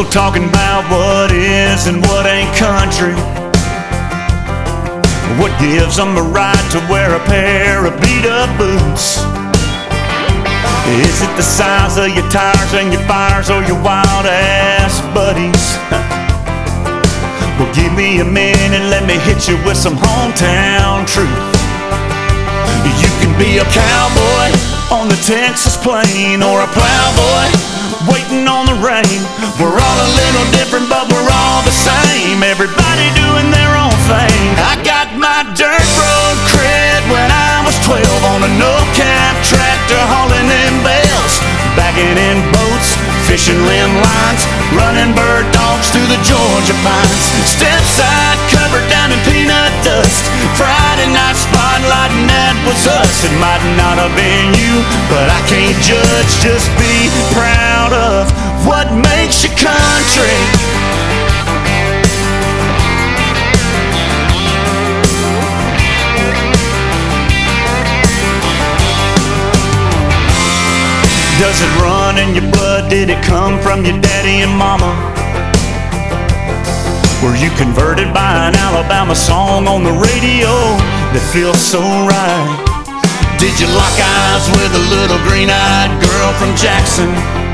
People talking about what is and what ain't country. What gives them the right to wear a pair of beat-up boots? Is it the size of your tires and your fires, or your wild-ass buddies? Well, give me a minute, let me hit you with some hometown truth. You can be a cowboy on the Texas plain, or a plowboy waiting on the rain. We're all a little different, but we're all the same. Everybody doing their own thing. I got my dirt road cred when I was 12 on a no-cap tractor hauling in bales, backing in boats, fishing limb lines, running bird dogs through the Georgia pines. Step side covered down in peanut dust, Friday night spotlight, and that was us. It might not have been you, but I can't judge, just be proud of what makes you country. Does it run in your blood? Did it come from your daddy and mama? Were you converted by an Alabama song on the radio that feels so right? Did you lock eyes with a little green-eyed girl from Jackson?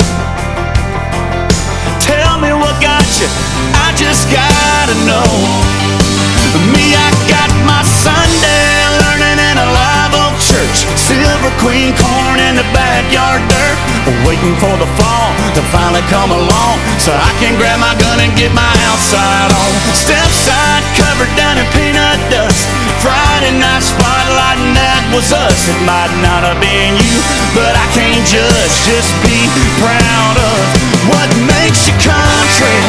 Tell me what got you, I just gotta know. Me, I got my Sunday learning in a live oak church, Silver Queen corn in the backyard dirt, waiting for the fall to finally come along so I can grab my gun and get my outside on. Step side covered down in peanut dust, Friday night spotlight, and that was us. It might not have been you, but I can't judge, just be proud of what makes you country.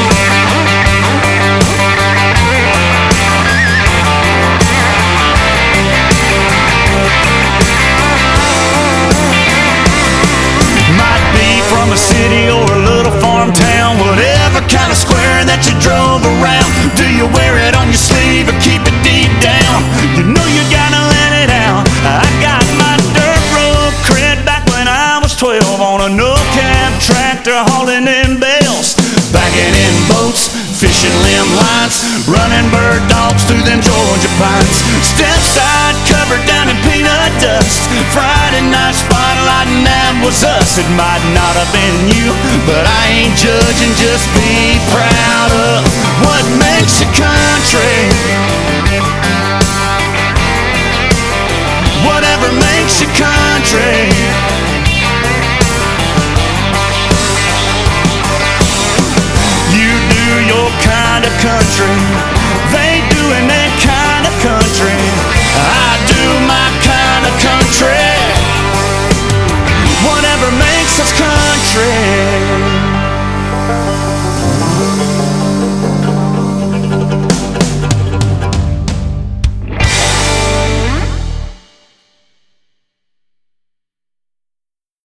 From a city or a little farm town, whatever kind of square that you drove around. Do you wear it on your sleeve or keep it deep down? You know you gotta let it out. I got my dirt road cred back when I was 12 on a no-cab tractor hauling in bales, backing in boats, fishing limb lines, running bird dogs through them Georgia pines. Step side covered down in peanut dust, Friday night spotlight, and that was us. It might not have been you, but I ain't judging, just be proud of what makes you country. Whatever makes you country. You do your kind of country.